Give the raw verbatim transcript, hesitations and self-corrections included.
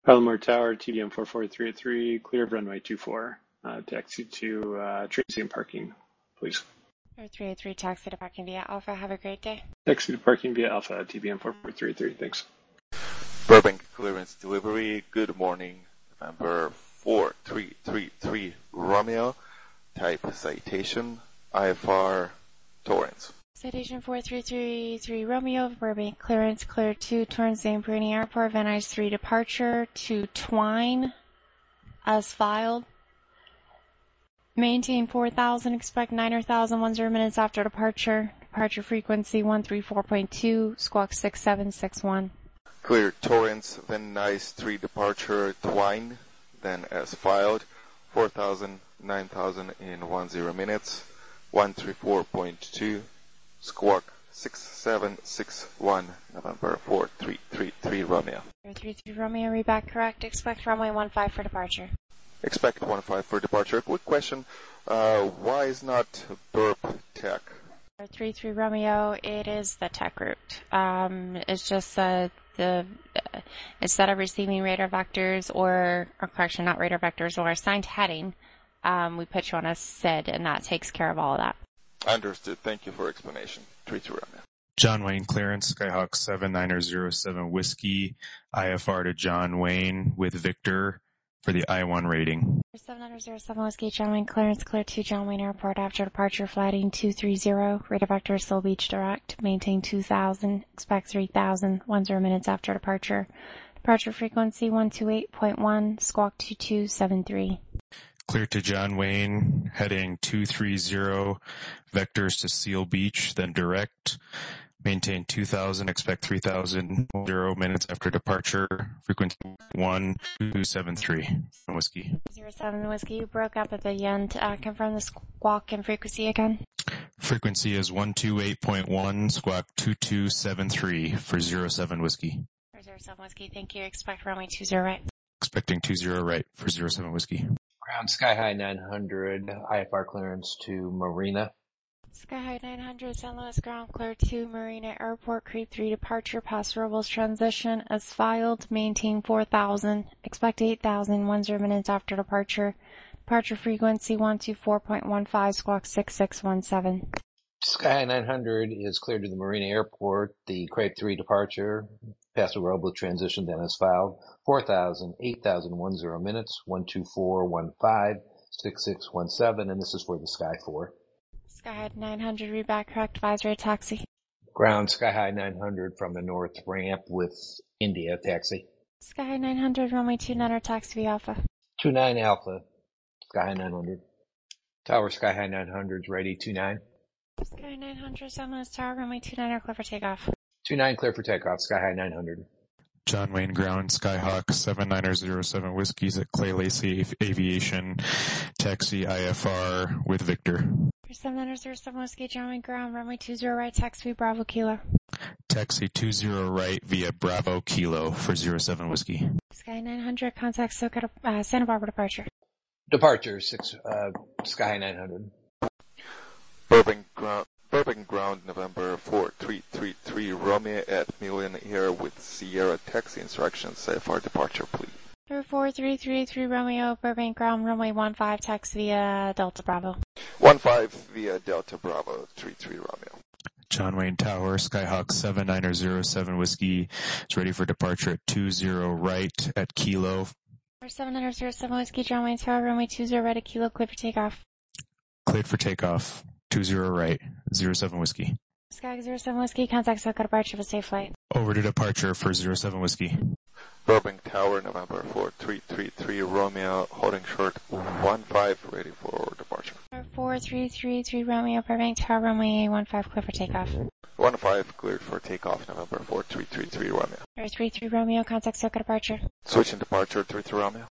Palomar Tower, T D M four four three three, clear of runway two four. Uh, taxi to uh, Tracy and parking, please. three eight three, taxi to parking via Alpha. Have a great day. Taxi to parking via Alpha, T B M four four three three. Thanks. Burbank clearance delivery. Good morning. November four three three three Romeo. Type citation. I F R Torrance. Citation four three three three Romeo, Burbank clearance, clear to Torrance Zamperini Airport, Van Nuys three departure to Twine, as filed. Maintain four thousand, expect nine thousand ten minutes after departure. Departure frequency one three four point two, squawk six seven six one. Clear Torrance, Van Nuys three departure, Twine, then as filed, four thousand, nine thousand in ten minutes, one three four point two, squawk six seven six one, November four three three three Romeo. four three three Romeo, read back correct, expect runway one five for departure. Expect one five for departure. Quick question, uh, why is not burp tech? four three three Romeo, it is the tech route. Um, it's just uh, the, uh, instead of receiving radar vectors or, or correction, not radar vectors or assigned heading, um, we put you on a S I D and that takes care of all of that. Understood. Thank you for explanation. three two Romeo. John Wayne clearance, Skyhawk seven nine zero seven Whiskey, I F R to John Wayne with Victor for the I one rating. seven nine zero seven Whiskey, John Wayne clearance, clear to John Wayne Airport after departure, flighting two three zero, radar vector Soul Beach direct, maintain two thousand, expect three thousand, ten minutes after departure. Departure frequency one two eight point one, squawk two two seven three. Clear to John Wayne, heading two three zero, vectors to Seal Beach, then direct. Maintain two thousand, expect three thousand, zero minutes after departure, frequency one two seven three, Whiskey. zero seven Whiskey, you broke up at the end. Uh, confirm the squawk and frequency again. Frequency is one two eight point one, squawk two two seven three for zero seven Whiskey. For zero seven Whiskey, thank you. Expect runway two zero right. Expecting two zero right for zero seven Whiskey. Ground Sky High nine hundred, I F R clearance to Marina. Sky High nine hundred, San Luis ground clear to Marina Airport, creep three departure, past Robles transition as filed, maintain four thousand, expect eight thousand, ten minutes after departure. Departure frequency one two four point one five, squawk six six one seven. Sky High nine hundred is cleared to the Marina Airport, the crepe three departure, past Robles transition then as filed, four thousand, eight thousand, ten minutes, one two four one five, six six one seven, and this is for the Sky four. Sky High nine hundred, read back correct, advisory taxi. Ground Sky High nine hundred from the north ramp with India taxi. Sky High nine hundred, runway two nine, taxi via Alpha. two nine Alpha, Sky High nine hundred. Tower Sky High nine hundred is ready, two nine. Sky High nine hundred, San Luis Tower, runway two nine, are clear for takeoff. two nine clear for takeoff, Sky High nine hundred. John Wayne ground, Skyhawk seven nine zero seven Whiskies at Clay Lacy Aviation, taxi I F R with Victor. seven nine zero seven Whiskey, John Wayne ground, runway two zero right, taxi Bravo Kilo. Taxi two zero right via Bravo Kilo for zero seven Whiskey. Sky nine hundred, contact Soka, uh, Santa Barbara departure. Departure, six, uh, Sky nine hundred. Burbank ground, Burbank ground, November four three three three Romeo at Million Air with Sierra taxi instructions, I F R departure, please. four three three three Romeo, Burbank ground, runway one five, taxi via Delta Bravo. one five via Delta Bravo, three three Romeo. John Wayne Tower, Skyhawk seven nine zero seven Whiskey is ready for departure at two zero right at Kilo. seven nine zero seven Whiskey, John Wayne Tower, runway two zero right at Kilo, cleared for takeoff. Cleared for takeoff, two zero right, zero seven Whiskey. Sky zero seven Whiskey, contact Soka departure for safe flight. Over to departure for zero seven Whiskey. Burbank Tower, November four three three three Romeo, holding short one five, ready for departure. four three three three Romeo, Burbank Tower, runway one five, clear for takeoff. one five, cleared for takeoff, November four three three three Romeo. three three Romeo, contact Soka departure. Switching departure, three three Romeo.